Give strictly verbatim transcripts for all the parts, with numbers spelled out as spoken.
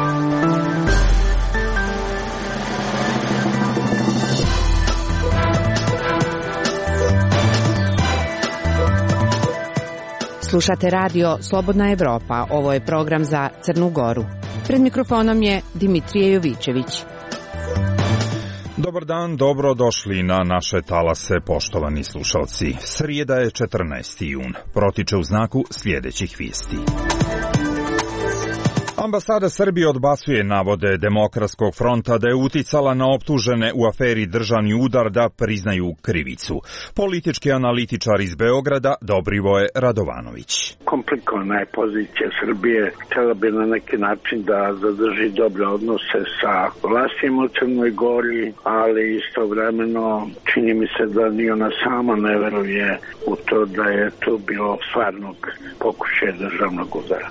Slušate radio Slobodna Evropa. Ovo je program za Crnu Goru. Pred mikrofonom je Dimitrije Jovićević. Dobar dan, dobro došli na naše talase, poštovani slušalci. Srijeda je četrnaesti jun. Protiče u znaku sljedećih vijesti. Ambasada Srbije odbacuje navode Demokratskog fronta da je uticala na optužene u aferi Državni udar da priznaju krivicu. Politički analitičar iz Beograda Dobrivoje Radovanović. Komplikovana je pozicija Srbije. Htjela bi na neki način da zadrži dobre odnose sa vlastima u Crnoj Gori, ali istovremeno čini mi se da ni ona sama ne veruje u to da je to bilo stvarnog pokušaja državnog udara.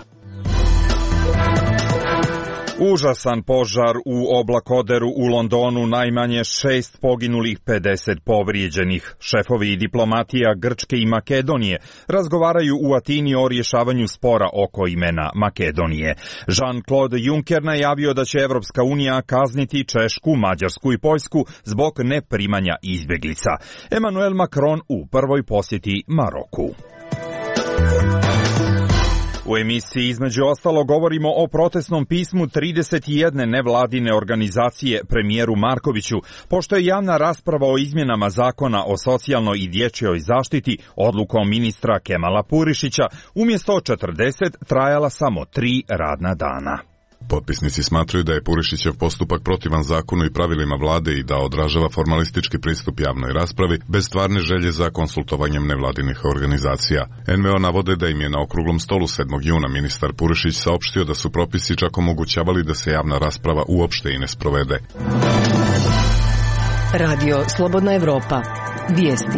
Užasan požar u Oblakoderu u Londonu, najmanje šest poginulih, pedeset povrijeđenih. Šefovi diplomatija Grčke i Makedonije razgovaraju u Atini o rješavanju spora oko imena Makedonije. Jean-Claude Juncker najavio da će Evropska unija kazniti Češku, Mađarsku i Poljsku zbog neprimanja izbjeglica. Emmanuel Macron u prvoj posjeti Maroku. U emisiji između ostalo govorimo o protestnom pismu trideset jedne nevladine organizacije premijeru Markoviću, pošto je javna rasprava o izmjenama zakona o socijalnoj i dječjoj zaštiti odlukom ministra Kemala Purišića umjesto četrdeset trajala samo tri radna dana. Potpisnici smatraju da je Purišićev postupak protivan zakonu i pravilima vlade i da odražava formalistički pristup javnoj raspravi bez stvarne želje za konsultovanjem nevladinih organizacija. en ve o navode da im je na okruglom stolu sedmog juna ministar Purišić saopštio da su propisi čak omogućavali da se javna rasprava uopšte i ne sprovede. Radio Slobodna Evropa. Vijesti.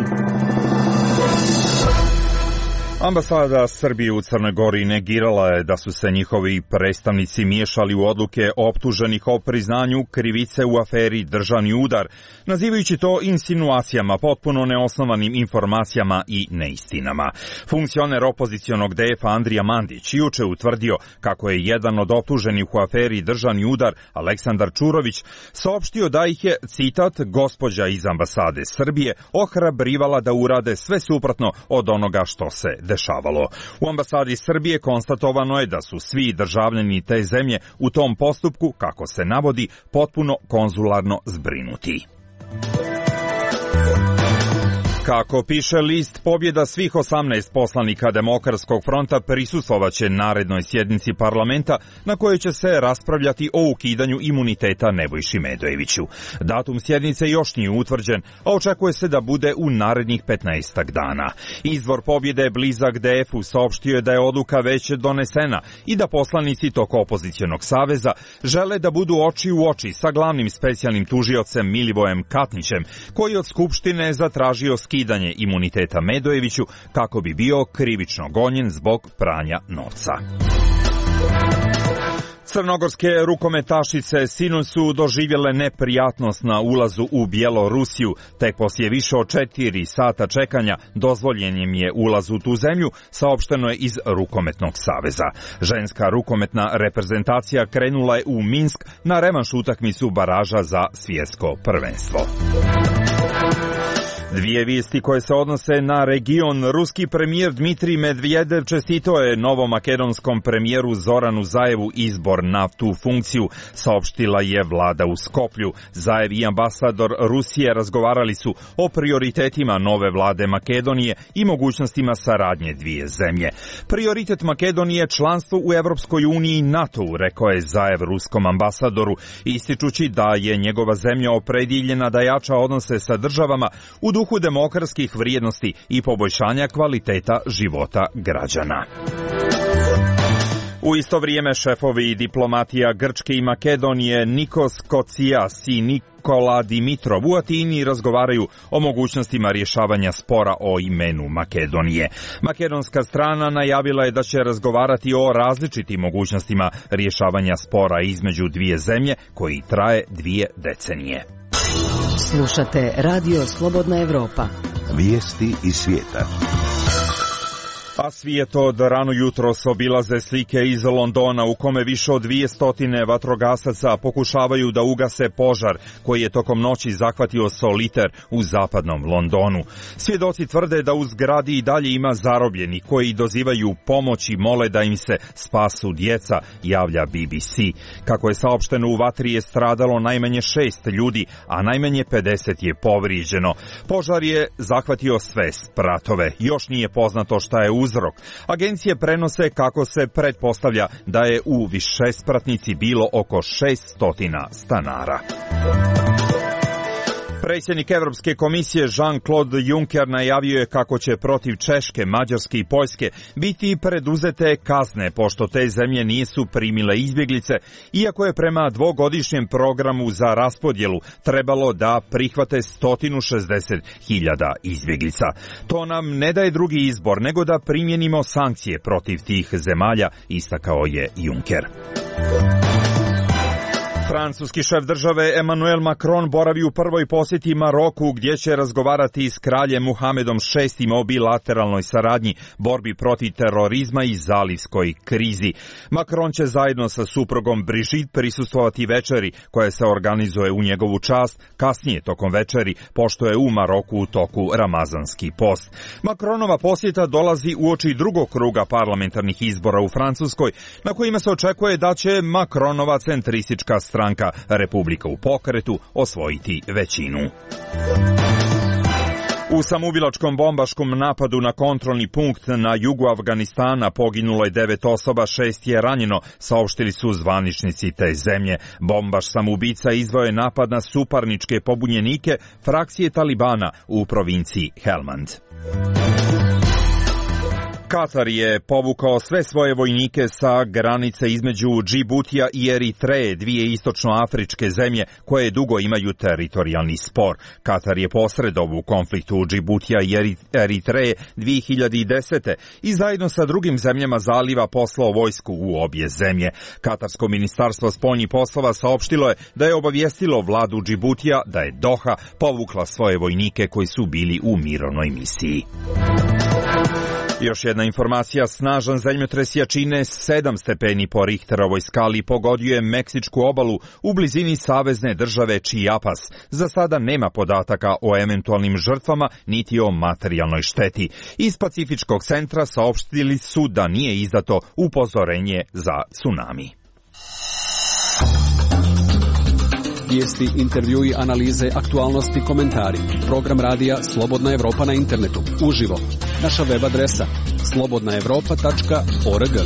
Ambasada Srbije u Crnoj Gori negirala je da su se njihovi predstavnici miješali u odluke optuženih o priznanju krivice u aferi Državni udar, nazivajući to insinuacijama, potpuno neosnovanim informacijama i neistinama. Funkcioner opozicionog de ef a Andrija Mandić juče utvrdio kako je jedan od optuženih u aferi Državni udar, Aleksandar Čurović, saopštio da ih je, citat, gospođa iz ambasade Srbije ohrabrivala da urade sve suprotno od onoga što se dešavalo. U ambasadi Srbije konstatovano je da su svi državljani te zemlje u tom postupku, kako se navodi, potpuno konzularno zbrinuti. Kako piše list, pobjeda svih osamnaest poslanika Demokratskog fronta prisustvovaće narednoj sjednici parlamenta na kojoj će se raspravljati o ukidanju imuniteta Nebojši Medojeviću. Datum sjednice još nije utvrđen, a očekuje se da bude u narednih petnaestak dana. Izvor pobjede blizak de ef u saopštio je da je odluka već donesena i da poslanici tog opozicionog saveza žele da budu oči u oči sa glavnim specijalnim tužiocem Milivojem Katnićem, koji od Skupštine zatražio skidanje imuniteta Medojeviću kako bi bio krivično gonjen zbog pranja novca. Crnogorske rukometašice sinoć su doživjele neprijatnost na ulazu u Bjelorusiju. Tek poslije više od četiri sata čekanja dozvoljen im je ulaz u tu zemlju, saopšteno je iz Rukometnog saveza. Ženska rukometna reprezentacija krenula je u Minsk na revanš utakmicu baraža za svjetsko prvenstvo. Dvije vijesti koje se odnose na region. Ruski premijer Dmitrij Medvedev čestitao je novomakedonskom premijeru Zoranu Zajevu izbor na tu funkciju, saopštila je vlada u Skoplju. Zajev i ambasador Rusije razgovarali su o prioritetima nove vlade Makedonije i mogućnostima saradnje dvije zemlje. Prioritet Makedonije je članstvo u Evropskoj uniji i NATO-u, rekao je Zajev ruskom ambasadoru, ističući da je njegova zemlja opredjeljena da jača odnose sa državama u duhu demokratskih vrijednosti i poboljšanja kvaliteta života građana. U isto vrijeme šefovi diplomatija Grčke i Makedonije Nikos Kocias i Nikola Dimitrov u Atini razgovaraju o mogućnostima rješavanja spora o imenu Makedonije. Makedonska strana najavila je da će razgovarati o različitim mogućnostima rješavanja spora između dvije zemlje koji traje dvije decenije. Slušate Radio Slobodna Evropa. Vijesti iz svijeta. A svijet od rano jutros obilaze slike iz Londona u kome više od dvjesto vatrogasaca pokušavaju da ugase požar koji je tokom noći zahvatio Solitaire u zapadnom Londonu. Svjedoci tvrde da u zgradi i dalje ima zarobljeni koji dozivaju pomoć i mole da im se spasu djeca, javlja B B C. Kako je saopšteno, u vatri je stradalo najmanje šest ljudi, a najmanje pedeset je povrijeđeno. Požar je zahvatio sve spratove. Još nije poznato šta je uzrok. Agencije prenose kako se pretpostavlja da je u višespratnici bilo oko šesto stanara. Predsjednik Evropske komisije Jean-Claude Juncker najavio je kako će protiv Češke, Mađarske i Poljske biti preduzete kazne pošto te zemlje nisu primile izbjeglice, iako je prema dvogodišnjem programu za raspodjelu trebalo da prihvate sto šezdeset hiljada izbjeglica. To nam ne daje drugi izbor nego da primjenimo sankcije protiv tih zemalja, istakao je Juncker. Francuski šef države Emmanuel Macron boravi u prvoj posjeti Maroku gdje će razgovarati s kraljem Muhamedom šestim o bilateralnoj saradnji, borbi protiv terorizma i zalivskoj krizi. Macron će zajedno sa suprugom Brigitte prisustvovati večeri koja se organizuje u njegovu čast kasnije tokom večeri, pošto je u Maroku u toku ramazanski post. Macronova posjeta dolazi uoči drugog kruga parlamentarnih izbora u Francuskoj, na kojima se očekuje da će Macronova centristička stranka Republika u pokretu osvojiti većinu. U samoubilačkom bombaškom napadu na kontrolni punkt na jugu Afganistana poginulo je devet osoba, šest je ranjeno, saopštili su zvaničnici te zemlje. Bombaš samoubica izveo je napad na suparničke pobunjenike frakcije Talibana u provinciji Helmand. Katar je povukao sve svoje vojnike sa granice između Džibutija i Eritreje, dvije istočnoafričke zemlje koje dugo imaju teritorijalni spor. Katar je posredovao u konfliktu Džibutija i Eritreje dvije hiljade desete i zajedno sa drugim zemljama zaliva poslao vojsku u obje zemlje. Katarsko ministarstvo spoljnih poslova saopštilo je da je obavijestilo vladu Džibutija da je Doha povukla svoje vojnike koji su bili u mirovnoj misiji. Još jedna informacija, snažan zemljotres jačine sedam stepeni po Richterovoj skali pogodio je Meksičku obalu u blizini savezne države Chiapas. Za sada nema podataka o eventualnim žrtvama niti o materijalnoj šteti. Iz Pacifičkog centra saopštili su da nije izdato upozorenje za tsunami. Vijesti, intervjui, analize, aktualnosti, komentari. Program radija Slobodna Evropa na internetu. Uživo. Naša web adresa slobodna evropa tačka org.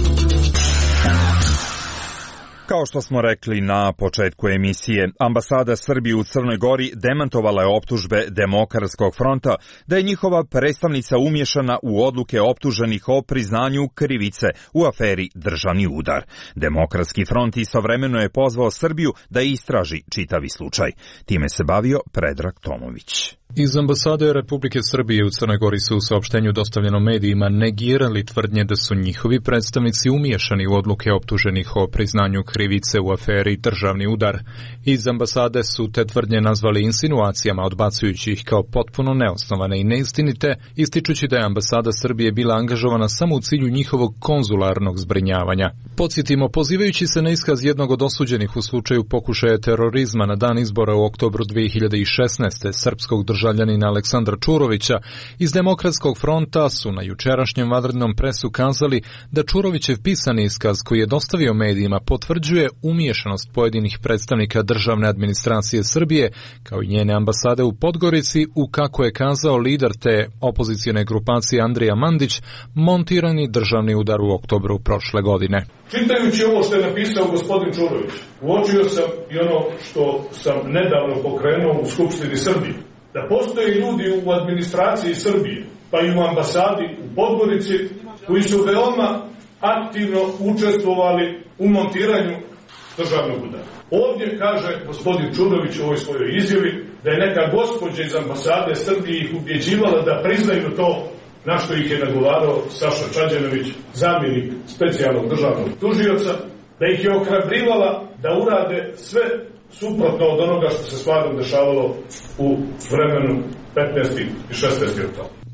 Kao što smo rekli na početku emisije, ambasada Srbije u Crnoj Gori demantovala je optužbe Demokratskog fronta da je njihova predstavnica umješana u odluke optuženih o priznanju krivice u aferi Državni udar. Demokratski front istovremeno je pozvao Srbiju da istraži čitavi slučaj. Time se bavio Predrag Tomović. Iz ambasade Republike Srbije u Crnoj Gori su u saopštenju dostavljeno medijima negirali tvrdnje da su njihovi predstavnici umiješani u odluke optuženih o priznanju krivice u aferi Državni udar. Iz ambasade su te tvrdnje nazvali insinuacijama, odbacujući ih kao potpuno neosnovane i neistinite, ističući da je ambasada Srbije bila angažovana samo u cilju njihovog konzularnog zbrinjavanja. Podsjetimo, pozivajući se na iskaz jednog od osuđenih u slučaju pokušaja terorizma na dan izbora u oktobru dvije hiljade šesnaeste srpskog državljanina Aleksandra Čurovića, iz Demokratskog fronta su na jučerašnjem vanrednom presu kazali da Čurovićev pisani iskaz koji je dostavio medijima potvrđuje umiješanost pojedinih predstavnika državne administracije Srbije, kao i njene ambasade u Podgorici, u, kako je kazao lider te opozicijne grupacije Andrija Mandić, montirani državni udar u oktobru prošle godine. Čitajući ovo što je napisao gospodin Čurović, uočio sam i ono što sam nedavno pokrenuo u Skupštini Srbije, da postoje ljudi u administraciji Srbije, pa i u ambasadi u Podgorici, koji su veoma aktivno učestvovali u montiranju državnog udara. Ovdje kaže gospodin Čurović u ovoj svojoj izjavi da je neka gospođa iz ambasade Srbije ih ubjeđivala da priznaju to na što ih je nagovarao Saša Čađanović, zamjenik specijalnog državnog tužioca, da ih je ohrabrivala da urade sve suprotno od onoga što se stvarno dešavalo u vremenu petnaestog i šesnaestog oktobra.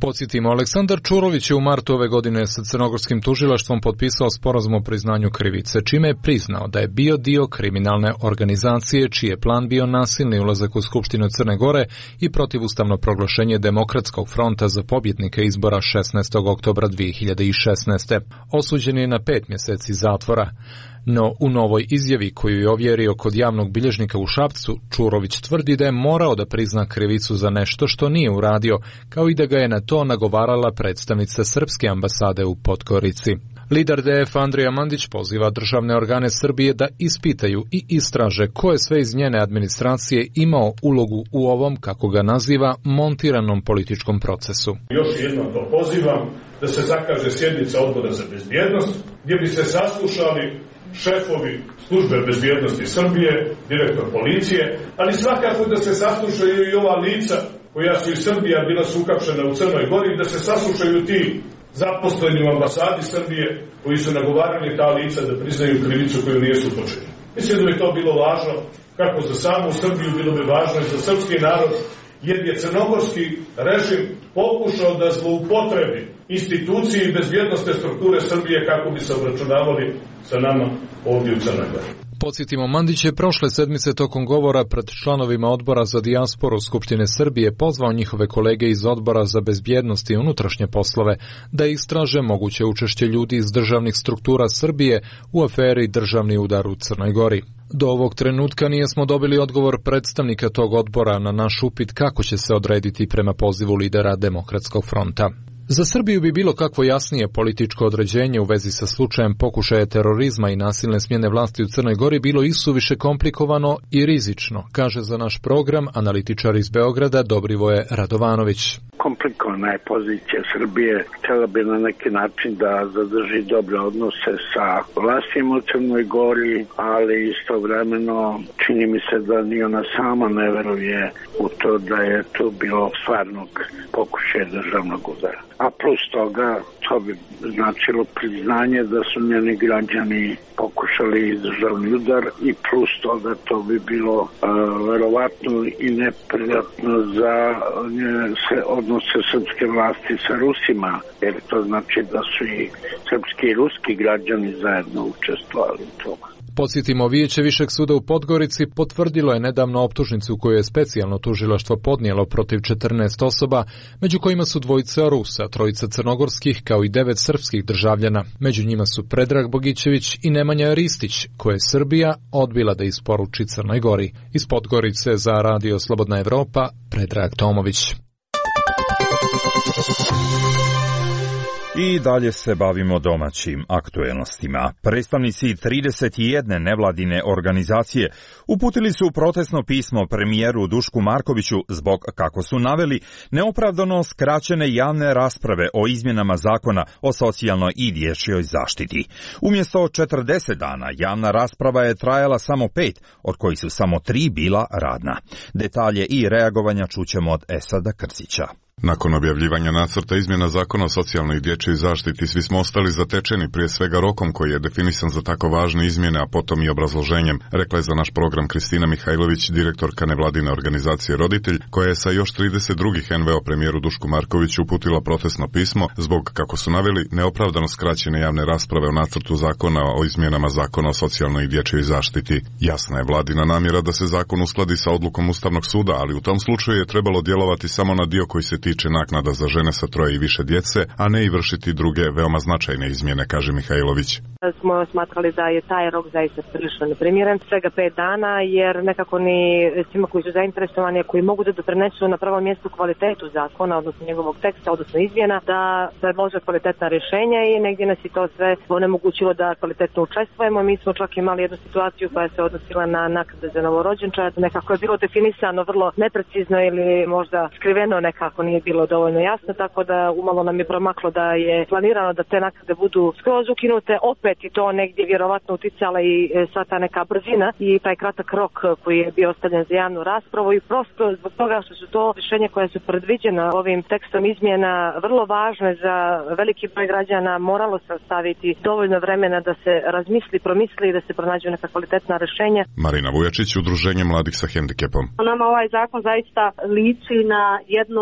Podsjetimo, Aleksandar Čurović je u martu ove godine sa crnogorskim tužilaštvom potpisao sporazum o priznanju krivice, čime je priznao da je bio dio kriminalne organizacije čiji je plan bio nasilni ulazak u Skupštinu Crne Gore i protivustavno proglašenje Demokratskog fronta za pobjednika izbora šesnaestog oktobra dvije hiljade šesnaeste. Osuđen je na pet mjeseci zatvora. No, u novoj izjavi koju je ovjerio kod javnog bilježnika u Šapcu, Čurović tvrdi da je morao da prizna krivicu za nešto što nije uradio, kao i da ga je na to nagovarala predstavnica Srpske ambasade u Podgorici. Lider D F Andrija Mandić poziva državne organe Srbije da ispitaju i istraže ko je sve iz njene administracije imao ulogu u ovom, kako ga naziva, montiranom političkom procesu. Još jednom to pozivam da se zakaže sjednica Odbora za bezbjednost, gdje bi se saslušali šefovi službe bezbjednosti Srbije, direktor policije, ali svakako da se saslušaju i ova lica koja su iz Srbije bila su uhapšena u Crnoj Gori, da se saslušaju ti zaposleni u ambasadi Srbije koji su nagovarali ta lica da priznaju krivicu koju nisu počinili. Mislim da bi to bilo važno kako za samu Srbiju, bilo bi važno i za srpski narod, jer je crnogorski režim pokušao da zloupotrebi institucije i bezbjednostne strukture Srbije kako bi se obračunavali sa nama ovdje u Crnoj Gori. Podsjetimo, Mandić je prošle sedmice tokom govora pred članovima Odbora za dijasporu Skupštine Srbije pozvao njihove kolege iz Odbora za bezbjednost i unutrašnje poslove da istraže moguće učešće ljudi iz državnih struktura Srbije u aferi Državni udar u Crnoj Gori. Do ovog trenutka nijesmo dobili odgovor predstavnika tog odbora na naš upit kako će se odrediti prema pozivu lidera Demokratskog fronta. Za Srbiju bi bilo kakvo jasnije političko određenje u vezi sa slučajem pokušaja terorizma i nasilne smjene vlasti u Crnoj Gori bilo isuviše komplikovano i rizično, kaže za naš program analitičar iz Beograda Dobrivoje Radovanović. Komplikovana je pozicija Srbije. Htjela bi na neki način da zadrži dobre odnose sa vlastima u Crnoj Gori, ali istovremeno čini mi se da ni ona sama ne veruje u to da je tu bilo stvarnog pokušaja državnog udara. A plus toga, to bi značilo priznanje da su njeni građani pokušali državni udar i plus toga to bi bilo uh, verovatno i neprijatno za se odnose srpske vlasti sa Rusima, jer to znači da su i srpski i ruski građani zajedno učestvovali u tome. Podsjetimo, Vijeće Višeg suda u Podgorici potvrdilo je nedavno optužnicu koju je specijalno tužilaštvo podnijelo protiv četrnaest osoba, među kojima su dvojica Rusa, trojica crnogorskih kao i devet srpskih državljana. Među njima su Predrag Bogićević i Nemanja Ristić, koje je Srbija odbila da isporuči Crnoj Gori. Iz Podgorice za Radio Slobodna Evropa, Predrag Tomović. I dalje se bavimo domaćim aktuelnostima. Predstavnici trideset jedne nevladine organizacije uputili su protestno pismo premijeru Dušku Markoviću zbog, kako su naveli, neopravdano skraćene javne rasprave o izmjenama zakona o socijalnoj i dječjoj zaštiti. Umjesto četrdeset dana, javna rasprava je trajala samo pet, od kojih su samo tri bila radna. Detalje i reagovanja čućemo od Esada Krsića. Nakon objavljivanja nacrta izmjena zakona o socijalnoj i dječjoj zaštiti, svi smo ostali zatečeni, prije svega rokom koji je definisan za tako važne izmjene, a potom i obrazloženjem, rekla je za naš program Kristina Mihajlović, direktorka nevladine organizacije Roditelj, koja je sa još trideset drugih en ve o premijeru Dušku Markoviću uputila protestno pismo zbog, kako su naveli, neopravdano skraćene javne rasprave o nacrtu zakona o izmjenama zakona o socijalnoj i dječjoj zaštiti. Jasna je vladina namjera da se zakon uskladi sa odlukom Ustavnog suda, ali u tom slučaju je trebalo djelovati samo na dio koji se tiče naknada za žene sa troje i više djece, a ne i vršiti druge veoma značajne izmjene, kaže Mihajlović. Smo smatrali da je taj rok zaista prilično neprimjeren, svega pet dana, jer nekako ni svima koji su zainteresovani, a koji mogu da doprinesu na prvom mjestu kvalitetu zakona, odnosno njegovog teksta, odnosno izmjena, da predlože kvalitetna rješenja i negdje nas je to sve onemogućilo da kvalitetno učestvujemo. Mi smo čak imali jednu situaciju koja se odnosila na naknade za novorođenčad. Nekako je bilo definisano vrlo neprecizno ili možda skriveno, nekako nije bilo dovoljno jasno, tako da umalo nam je promaklo da je planirano da te naknade budu skroz ukinute, opet i to negdje vjerovatno uticala i sva ta neka brzina i taj kratak rok koji je bio ostavljen za javnu raspravu i prosto zbog toga što su to rješenja koja su predviđena ovim tekstom izmjena vrlo važne za veliki broj građana, moralo se ostaviti dovoljno vremena da se razmisli, promisli i da se pronađu neka kvalitetna rješenja. Marina Vujačić, Udruženje mladih sa hendikepom. Nama ovaj zakon zaista liči na jednu od mjera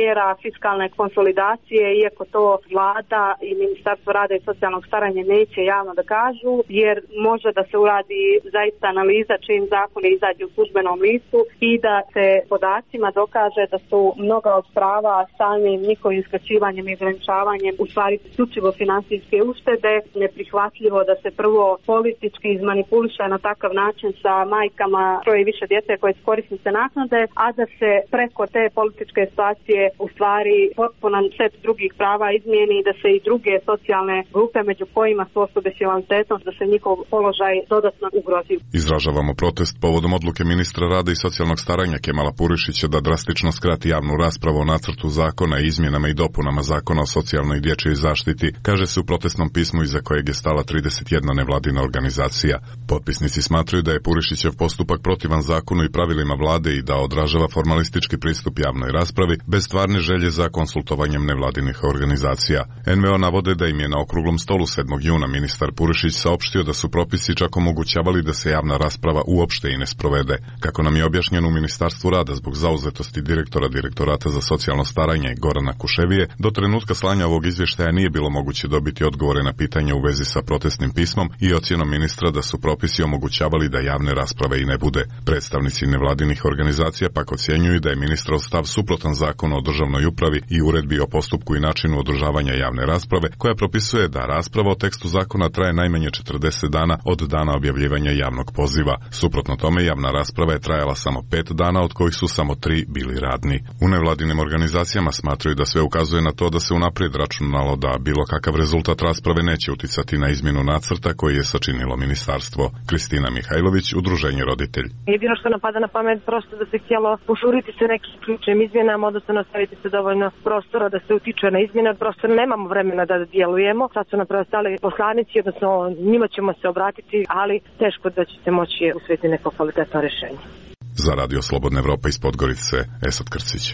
mjera fiskalne konsolidacije, iako to vlada i Ministarstvo rada i socijalnog staranja neće javno da kažu, jer može da se uradi zaista analiza čim zakoni izađu u službenom listu i da se podacima dokaže da su mnoga od prava samim njihovim skraćivanjem i ograničavanjem u stvari isključivo finansijske uštede. Neprihvatljivo da se prvo politički izmanipuliše na takav način sa majkama troje i više djece koje su korisnice naknade, a da se preko te političke situacije u stvari potpuno set drugih prava izmijeni i da se i druge socijalne grupe, među kojima su osobe s invaliditetom, da se njihov položaj dodatno ugrozi. Izražavamo protest povodom odluke ministra rada i socijalnog staranja Kemala Purišića da drastično skrati javnu raspravu o nacrtu zakona i izmjenama i dopunama zakona o socijalnoj i dječjoj zaštiti, kaže se u protestnom pismu iza kojeg je stala trideset jedna nevladina organizacija. Potpisnici smatraju da je Purišićev postupak protivan zakonu i pravilima vlade i da odražava formalistički pristup javnoj raspravi bez stvarne želje za konsultovanjem nevladinih organizacija. en ve o navode da im je na okruglom stolu sedmog juna ministar Purišić saopštio da su propisi čak omogućavali da se javna rasprava uopšte i ne sprovede. Kako nam je objašnjeno u Ministarstvu rada zbog zauzetosti direktora Direktorata za socijalno staranje Gorana Kuševije, do trenutka slanja ovog izvještaja nije bilo moguće dobiti odgovore na pitanje u vezi sa protestnim pismom i ocjenom ministra da su propisi omogućavali da javne rasprave i ne bude. Predstavnici nevladinih organizacija pak ocjenjuju da je ministrov stav suprotan zakonu o državnoj upravi i uredbi o postupku i načinu održavanja javne rasprave, koja propisuje da rasprava o tekstu zakona traje najmanje četrdeset dana od dana objavljivanja javnog poziva. Suprotno tome, javna rasprava je trajala samo pet dana, od kojih su samo tri bili radni. U nevladinim organizacijama smatraju da sve ukazuje na to da se unaprijed računalo da bilo kakav rezultat rasprave neće uticati na izmjenu nacrta koji je sačinilo ministarstvo. Kristina Mihajlović, Udruženje Roditelj. Jedino što nam pada na pamet prosto da se htjelo požuriti se nekim ključnim izmjenama, odnosno nastaviti se dovoljno prostora da se utiče na izmjene, prosto nemamo vremena da djelujemo. Sad su nam preostali poslanici, odnosno njima ćemo se obratiti, ali teško da će se moći usvojiti neko kvalitetno rješenje. Za Radio Slobodna Evropa iz Podgorice, Esad Krcić.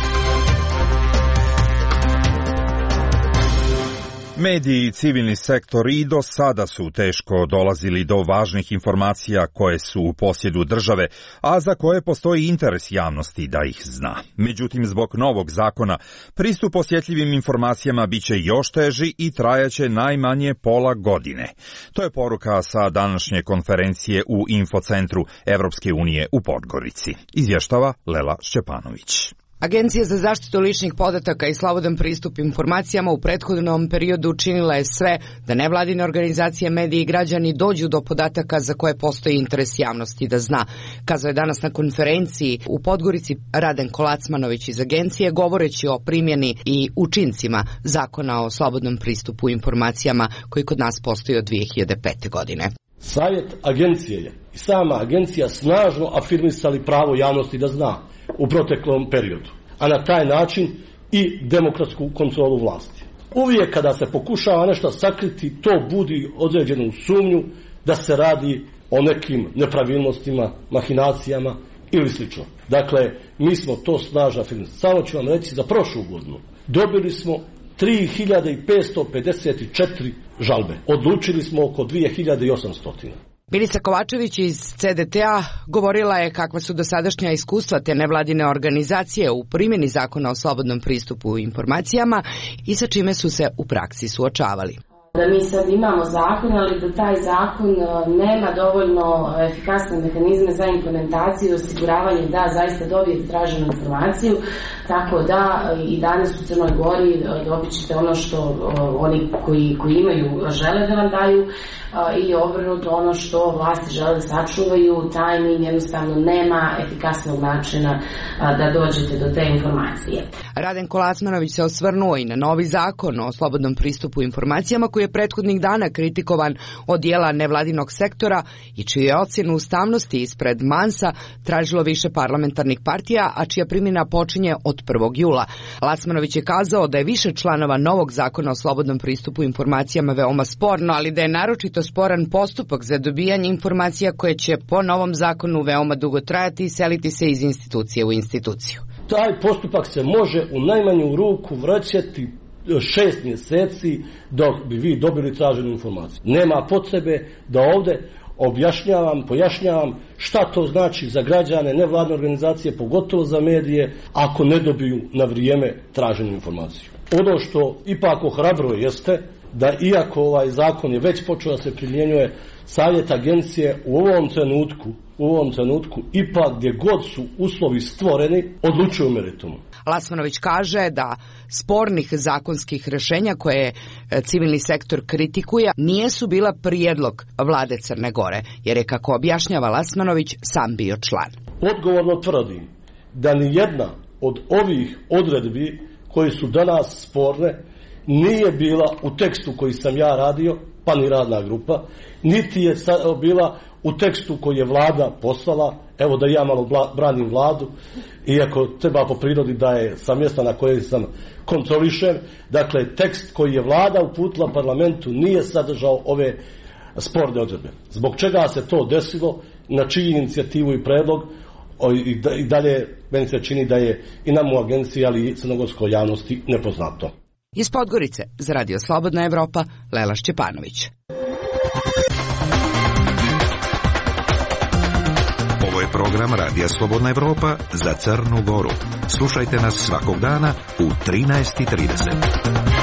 Mediji i civilni sektor i do sada su teško dolazili do važnih informacija koje su u posjedu države, a za koje postoji interes javnosti da ih zna. Međutim, zbog novog zakona, pristup osjetljivim informacijama biće još teži i trajaće najmanje pola godine. To je poruka sa današnje konferencije u Infocentru Evropske unije u Podgorici. Izvještava Lela Šćepanović. Agencija za zaštitu ličnih podataka i slobodan pristup informacijama u prethodnom periodu učinila je sve da nevladine organizacije, mediji i građani dođu do podataka za koje postoji interes javnosti da zna. Kazao je danas na konferenciji u Podgorici Raden Kolacmanović iz agencije, govoreći o primjeni i učincima zakona o slobodnom pristupu informacijama koji kod nas postoji od dvije hiljade pete. godine. Savjet agencije je i sama agencija snažno afirmisali pravo javnosti da zna u proteklom periodu, a na taj način i demokratsku kontrolu vlasti. Uvijek kada se pokušava nešto sakriti, to budi određenu sumnju da se radi o nekim nepravilnostima, mahinacijama ili slično. Dakle, mi smo to snažno afirmisali. Samo ću vam reći, za prošlu godinu dobili smo tri hiljade petsto pedeset četiri žalbe. Odlučili smo oko dvije hiljade osamsto. Milica Kovačević iz ce de te a govorila je kakva su dosadašnja iskustva te nevladine organizacije u primjeni zakona o slobodnom pristupu informacijama i sa čime su se u praksi suočavali. Da mi sad imamo zakon, ali da taj zakon nema dovoljno efikasne mehanizme za implementaciju i osiguravanje da zaista dobijete traženu informaciju, tako da i danas u Crnoj Gori dobit ćete ono što oni koji, koji imaju žele da vam daju i obrnuto ono što vlasti žele da sačuvaju, tajnim jednostavno nema efikasnog načina da dođete do te informacije. Raden Kolacmanović se osvrnuo i na novi zakon o slobodnom pristupu informacijama koji je prethodnih dana kritikovan od dijela nevladinog sektora i čiju je ocjenu ustavnosti ispred Mansa tražilo više parlamentarnih partija, a čija primjena počinje od prvog jula. Lacmanović je kazao da je više članova novog zakona o slobodnom pristupu informacijama veoma sporno, ali da je naročito sporan postupak za dobijanje informacija koje će po novom zakonu veoma dugo trajati i seliti se iz institucije u instituciju. Taj postupak se može u najmanju ruku vraćati šest mjeseci dok bi vi dobili traženu informaciju. Nema potrebe da ovdje objašnjavam, pojašnjavam šta to znači za građane, nevladne organizacije, pogotovo za medije, ako ne dobiju na vrijeme traženu informaciju. Ono što ipak ohrabruje jeste da iako ovaj zakon je već počeo da se primjenjuje, savjet agencije u ovom trenutku, u ovom trenutku ipak gdje god su uslovi stvoreni, odlučuju meritumu. Lasmanović kaže da spornih zakonskih rješenja koje civilni sektor kritikuje nijesu bila prijedlog vlade Crne Gore, jer je, kako objašnjava Lasmanović, sam bio član. Odgovorno tvrdim da ni jedna od ovih odredbi koje su danas sporne nije bila u tekstu koji sam ja radio, pa ni radna grupa, niti je bila u tekstu koji je vlada poslala. Evo da ja malo branim vladu, iako treba po prirodi da je sa mjesta na koje sam kontrolišen. Dakle, tekst koji je vlada uputila parlamentu nije sadržao ove sporne odredbe. Zbog čega se to desilo, na čiju inicijativu i predlog, i dalje meni se čini da je i nam u agenciji, ali i crnogorskoj javnosti nepoznato. Iz Podgorice za Radio Slobodna Evropa, Lela Šćepanović. Ovo je program Radija Slobodna Evropa za Crnu Goru. Slušajte nas svakog dana u trinaest i trideset.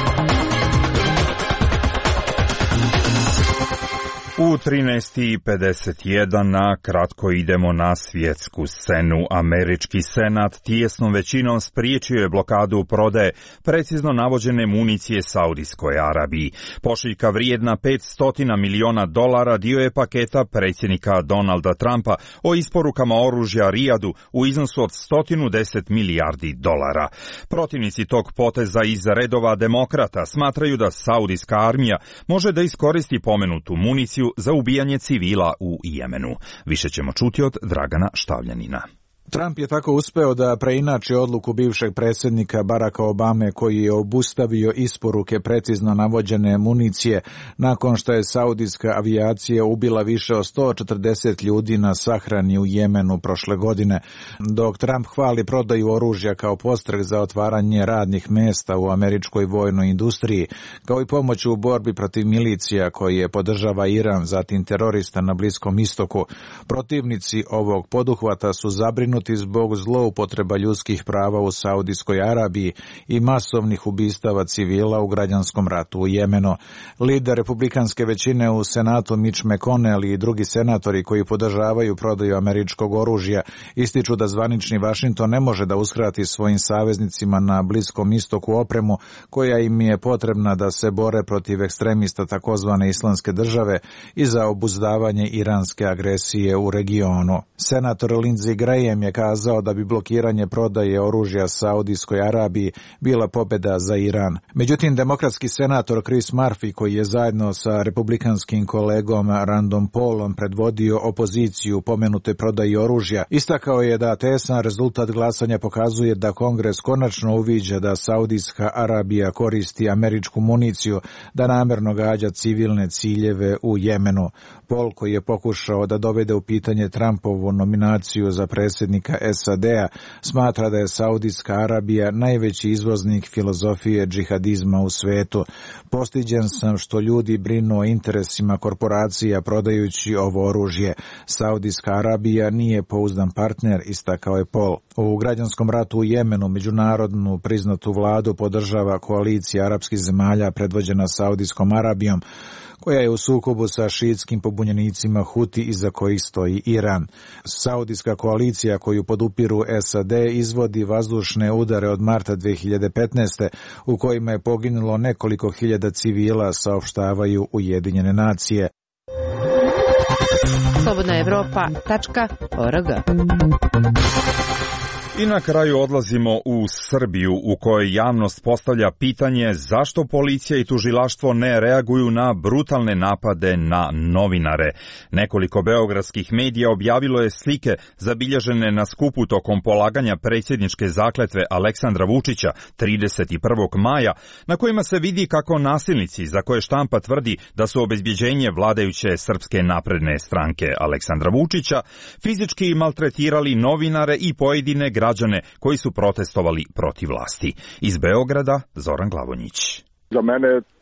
U trinaest i pedeset jedan na kratko idemo na svjetsku scenu. Američki senat tijesnom većinom spriječio je blokadu prodaje precizno navođene municije Saudijskoj Arabiji. Pošiljka vrijedna petsto miliona dolara dio je paketa predsjednika Donalda Trumpa o isporukama oružja Rijadu u iznosu od sto deset milijardi dolara. Protivnici tog poteza iz redova demokrata smatraju da Saudijska armija može da iskoristi pomenutu municiju za ubijanje civila u Jemenu. Više ćemo čuti od Dragana Štavljanina. Trump je tako uspeo da preinači odluku bivšeg predsjednika Baracka Obame, koji je obustavio isporuke precizno navođene municije nakon što je saudijska avijacija ubila više od sto četrdeset ljudi na sahrani u Jemenu prošle godine. Dok Trump hvali prodaju oružja kao podstrek za otvaranje radnih mesta u američkoj vojnoj industriji, kao i pomoć u borbi protiv milicija koje podržava Iran, zatim terorista na Bliskom istoku, protivnici ovog poduhvata su zabrinuti zbog zloupotreba ljudskih prava u Saudijskoj Arabiji i masovnih ubistava civila u građanskom ratu u Jemenu. Lider republikanske većine u Senatu Mitch McConnell i drugi senatori koji podržavaju prodaju američkog oružja ističu da zvanični Vašington ne može da uskrati svojim saveznicima na Bliskom istoku opremu koja im je potrebna da se bore protiv ekstremista takozvane Islamske države i za obuzdavanje iranske agresije u regionu. Senator Lindsey Graham je kazao da bi blokiranje prodaje oružja Saudijskoj Arabiji bila pobjeda za Iran. Međutim, demokratski senator Chris Murphy, koji je zajedno sa republikanskim kolegom Random Paulom predvodio opoziciju pomenute prodaji oružja, istakao je da tesan rezultat glasanja pokazuje da Kongres konačno uviđa da Saudijska Arabija koristi američku municiju da namjerno gađa civilne ciljeve u Jemenu. Paul, koji je pokušao da dovede u pitanje Trumpovu nominaciju za predsjednika S A D-a, smatra da je Saudijska Arabija najveći izvoznik filozofije džihadizma u svetu. Postiđen sam što ljudi brinu o interesima korporacija prodajući ovo oružje. Saudijska Arabija nije pouzdan partner, istakao je Paul. U građanskom ratu u Jemenu međunarodnu priznatu vladu podržava koalicija arapskih zemalja predvođena Saudijskom Arabijom, koja je u sukobu sa šiitskim pobunjenicima Huti iza kojih stoji Iran. Saudijska koalicija koju podupiru S A D izvodi vazdušne udare od marta dve hiljade petnaeste u kojima je poginulo nekoliko hiljada civila, saopštavaju Ujedinjene nacije. slobodna evropa tačka org. I na kraju odlazimo u Srbiju, u kojoj javnost postavlja pitanje zašto policija i tužilaštvo ne reaguju na brutalne napade na novinare. Nekoliko beogradskih medija objavilo je slike zabilježene na skupu tokom polaganja predsjedničke zakletve Aleksandra Vučića trideset prvog maja, na kojima se vidi kako nasilnici, za koje štampa tvrdi da su obezbjeđenje vladajuće Srpske napredne stranke Aleksandra Vučića, fizički maltretirali novinare i pojedine građane koji su protestovali protiv vlasti. Iz Beograda, Zoran Glavonjić. Za mene je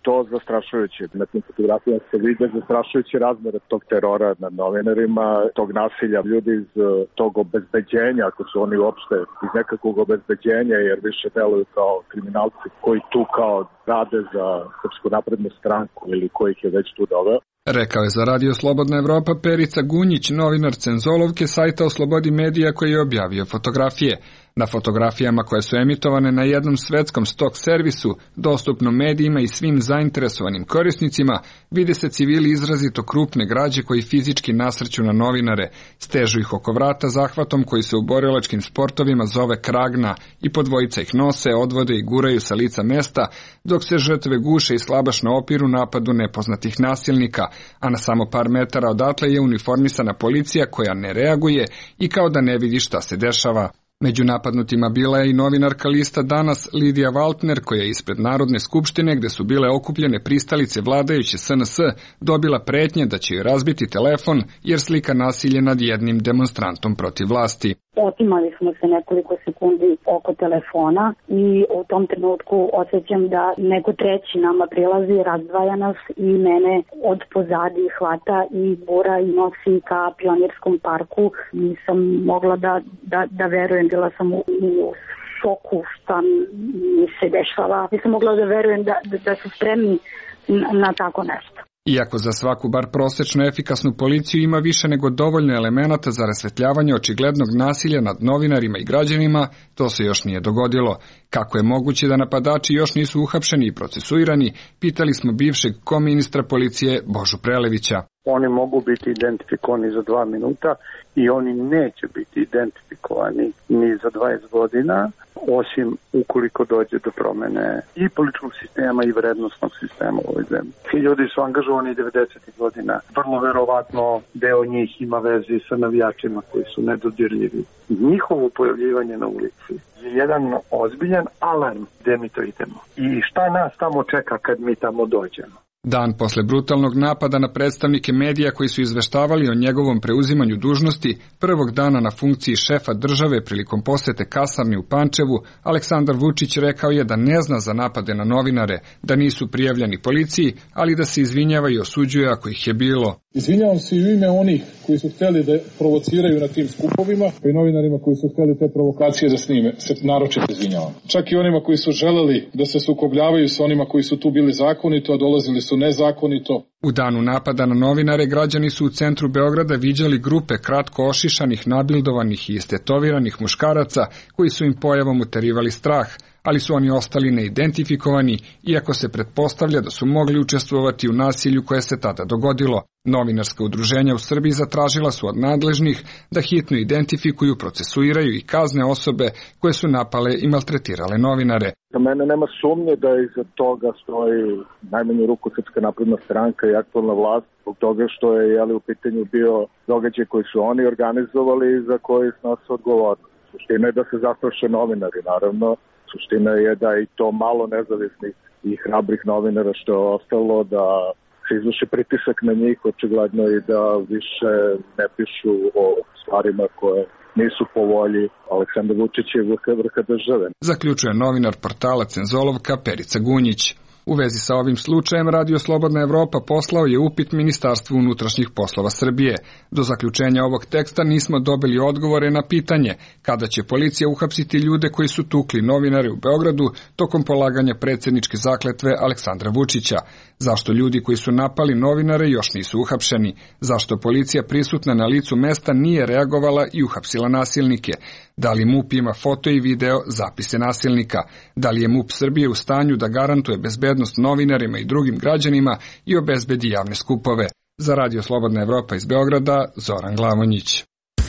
to zastrašujuće. Na tim fotografijama se vide zastrašujuće razmere tog terora nad novinarima, tog nasilja. Ljudi iz tog obezbeđenja, ako su oni uopšte iz nekakvog obezbeđenja, jer više deluju kao kriminalci koji tu kao rade za Srpsku naprednu stranku ili koji ih je već tu doveo. Rekao je za Radio Slobodna Evropa Perica Gunjić, novinar Cenzolovke, sajta o slobodi medija koji je objavio fotografije. Na fotografijama koje su emitovane na jednom svetskom stok servisu, dostupno medijima i svim zainteresovanim korisnicima, vide se civili izrazito krupne građe koji fizički nasrću na novinare, stežu ih oko vrata zahvatom koji se u borilačkim sportovima zove kragna i po dvojica ih nose, odvode i guraju sa lica mesta, dok se žrtve guše i slabašno opiru napadu nepoznatih nasilnika, a na samo par metara odatle je uniformisana policija koja ne reaguje i kao da ne vidi šta se dešava. Među napadnutima bila je i novinarka lista Danas Lidija Valtner, koja je ispred Narodne skupštine, gde su bile okupljene pristalice vladajuće S N S, dobila pretnje da će joj razbiti telefon jer slika nasilje nad jednim demonstrantom protiv vlasti. Otimali smo se nekoliko sekundi oko telefona i u tom trenutku osjećam da neko treći nama prilazi, razdvaja nas i mene od pozadi hvata i bura i nosi ka Pionirskom parku. Nisam mogla da, da, da verujem, bila sam u, u šoku šta mi se dešava. Nisam mogla da verujem da, da, da su spremni na, na tako nešto. Iako za svaku bar prosečno efikasnu policiju ima više nego dovoljno elemenata za rasvetljavanje očiglednog nasilja nad novinarima i građanima, to se još nije dogodilo. Kako je moguće da napadači još nisu uhapšeni i procesuirani, pitali smo bivšeg koministra policije Božu Prelevića. Oni mogu biti identifikovani za dva minuta i oni neće biti identifikovani ni za dvadeset godina, osim ukoliko dođe do promene i političkog sistema i vrednostnog sistema u ovoj zemlji. Ti ljudi su angažovani devedesetih godina. Vrlo verovatno deo njih ima veze sa navijačima koji su nedodirljivi. Njihovo pojavljivanje na ulici je jedan ozbiljan alarm gde mi to idemo. I šta nas tamo čeka kad mi tamo dođemo? Dan posle brutalnog napada na predstavnike medija koji su izveštavali o njegovom preuzimanju dužnosti, prvog dana na funkciji šefa države prilikom posete kasarni u Pančevu, Aleksandar Vučić rekao je da ne zna za napade na novinare, da nisu prijavljeni policiji, ali da se izvinjava i osuđuje ako ih je bilo. Izvinjavam se i u ime onih koji su hteli da provociraju na tim skupovima i novinarima koji su hteli te provokacije da snime, se naročito izvinjavam. Čak i onima koji su želeli da se sukobljavaju sa onima koji su tu bili zakonito, a dolazili su nezakonito. U danu napada na novinare građani su u centru Beograda viđali grupe kratko ošišanih, nabildovanih i istetoviranih muškaraca koji su im pojavom uterivali strah, ali su oni ostali neidentifikovani, iako se pretpostavlja da su mogli učestvovati u nasilju koje se tada dogodilo. Novinarska udruženja u Srbiji zatražila su od nadležnih da hitno identifikuju, procesuiraju i kazne osobe koje su napale i maltretirale novinare. Za mene nema sumnje da iza toga stoji najmanju ruku Srpska napredna stranka i aktualna vlast, zbog toga što je jeli, u pitanju bio događaj koji su oni organizovali i za koji snose odgovornost. Suština je da se zastraše novinari, naravno. Suština je da i to malo nezavisnih i hrabrih novinara što je ostalo, da se izvrši pritisak na njih, očigledno i da više ne pišu o stvarima koje nisu po volji Aleksandra Vučića i vrha države. Zaključuje novinar portala Cenzolovka Perica Gunjić. U vezi sa ovim slučajem Radio Slobodna Evropa poslao je upit Ministarstvu unutrašnjih poslova Srbije. Do zaključenja ovog teksta nismo dobili odgovore na pitanje kada će policija uhapsiti ljude koji su tukli novinare u Beogradu tokom polaganja predsjedničke zakletve Aleksandra Vučića. Zašto ljudi koji su napali novinare još nisu uhapšeni? Zašto policija prisutna na licu mesta nije reagovala i uhapsila nasilnike? Da li MUP ima foto i video zapise nasilnika? Da li je MUP Srbije u stanju da garantuje bezbednost novinarima i drugim građanima i obezbedi javne skupove? Za Radio Slobodna Evropa iz Beograda, Zoran Glavonjić.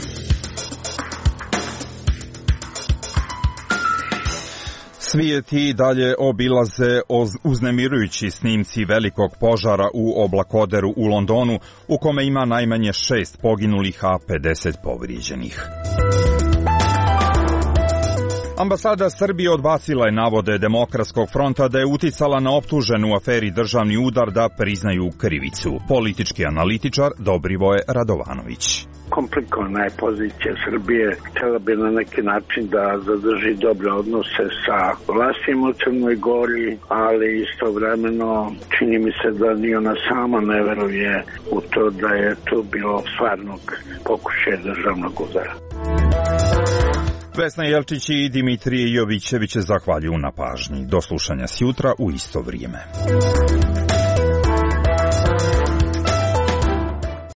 Svijet i dalje obilaze uznemirujući snimci velikog požara u oblakoderu u Londonu, u kome ima najmanje šest poginulih, a pedeset povrijeđenih. Ambasada Srbije odbacila je navode Demokratskog fronta da je uticala na optuženu u aferi Državni udar da priznaju krivicu. Politički analitičar Dobrivoje Radovanović. komplikovana je pozicija Srbije. Htjela bi na neki način da zadrži dobre odnose sa vlastima u Crnoj Gori, ali istovremeno čini mi se da ni ona sama ne veruje u to da je tu bilo stvarnog pokušaja državnog udara. Vesna Jelčić i Dimitrije Jovićević zahvaljuju na pažnji. Do slušanja sjutra u isto vrijeme.